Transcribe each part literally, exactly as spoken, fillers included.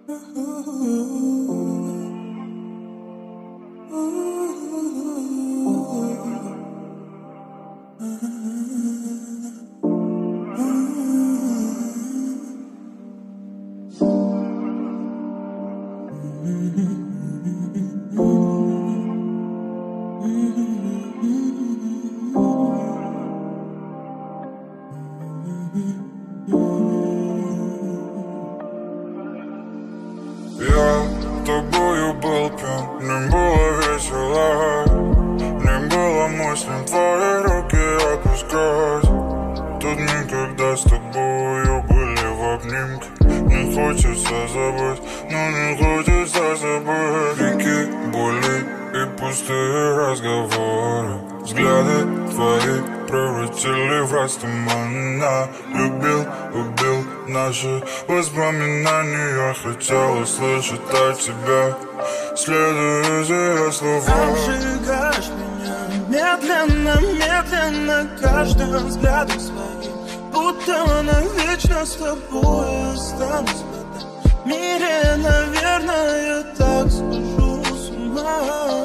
Я тобою был пьян, мне было весело. Не было мыслям твои руки отпускать. Тут никогда с тобою были в обнимке. Не хочется забыть, но не хочется забыть. Крики, боли и пустые разговоры. Взгляды твои превратили в раз тумана. Любил, убил наши воспоминания. Хотел услышать от тебя, следуя за ее словами. Обжигаешь меня медленно, медленно, каждым взглядом своим. Будто навечно с тобой останусь в этом мире. Наверное, я так схожу с ума.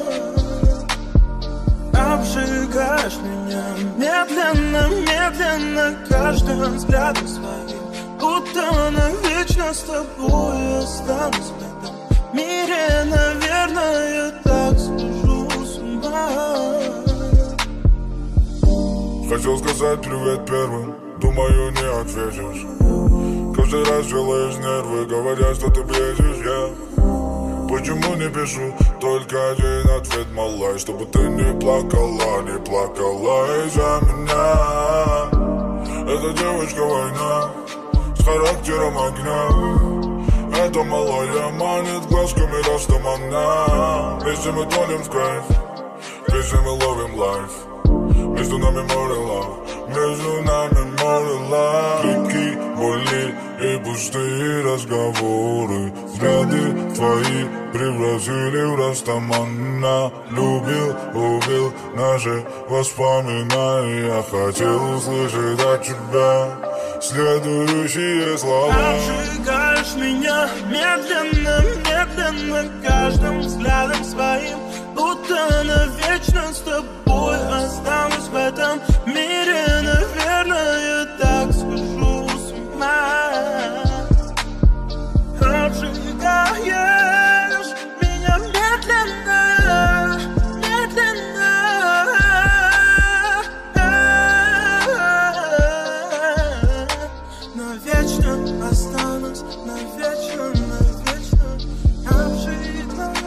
Обжигаешь меня медленно, медленно, каждым взглядом своим. Будто навечно с тобой останусь в этом мире. Наверное, я так схожу с ума. Хотел сказать привет первым, думаю, не ответишь. Каждый раз делаешь нервы, говоря, что ты бредишь, я почему не пишу только один ответ, малай, чтобы ты не плакала, не плакала из-за меня. Эта девочка война, с характером огня. Эта малая манит глазками ростом она. Вместе мы тонем в кайф, вместе мы ловим лайф. Между нами море лав, между нами море лав. Крики, боли и пустые разговоры. Взгляды твои превратили в раз тумана. Любил, убил наши воспоминания. Я хотел услышать от тебя следующие слова. Обжигаешь меня медленно, медленно, каждым взглядом своим. Будто навечно с тобой останусь в этом мире. Наверное, я так схожу с ума. Обжигаешь меня медленно, медленно, навечно останусь, навечно, навечно обжигаю.